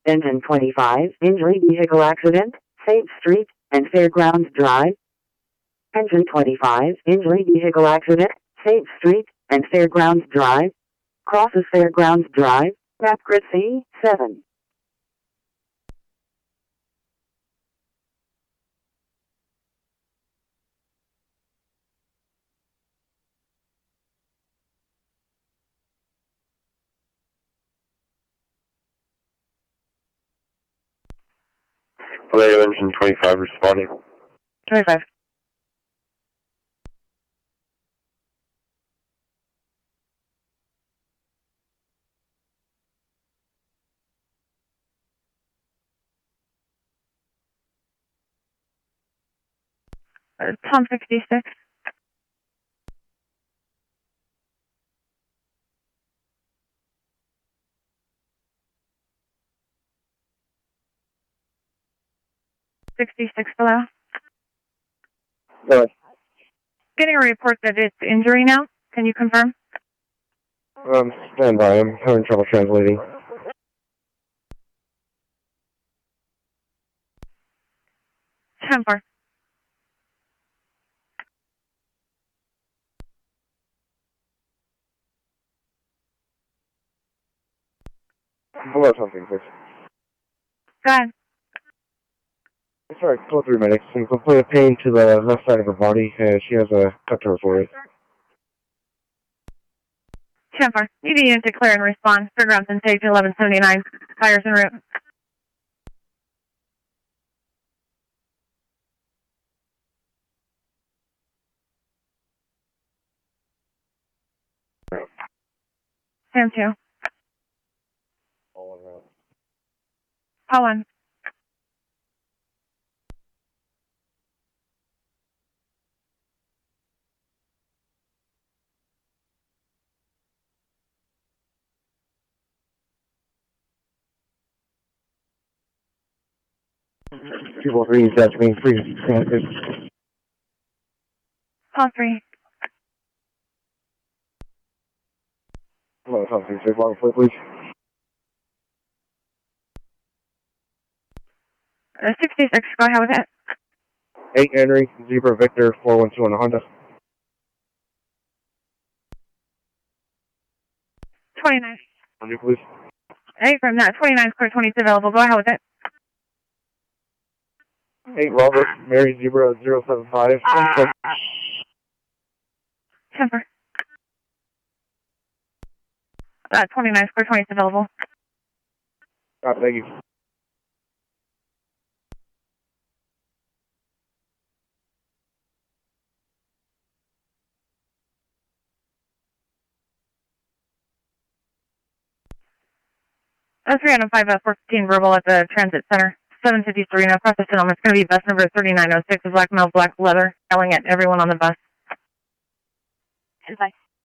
Engine 25, injury vehicle accident, State Street and Fairgrounds Drive. Engine 25, injury vehicle accident, State Street and Fairgrounds Drive. Crosses Fairgrounds Drive, map grid C7. Vallejo Engine 25 responding. 25. Tom 66. Below. Go ahead. Getting a report that it's injury now. Can you confirm? Stand by. I'm having trouble translating. Temper. Hello, something, please. Go ahead. Sorry, call 3 medics. Some complaint of pain to the left side of her body, and she has a cut to her forehead. Temper. ED unit declare and respond. Fairgrounds and stage 1179. Fires en route. Sam 2. All around. Call 1. People 3 is that being free. Call 3. Hello, something. Say log plate, please. 66. Go ahead with it. 8 Henry, Zebra Victor, 412 on the Honda. 29. On you, please. 8 from that. 29 clear, 20 is available. Go ahead with it. 8 Robert, Mary Zebra, 075. Temper. 29 clear, 20 is available. Thank you. That's 305 415 verbal at the transit center. 753 now process settlement. It's going to be bus number 3906, a black male, black leather, yelling at everyone on the bus. 10-5.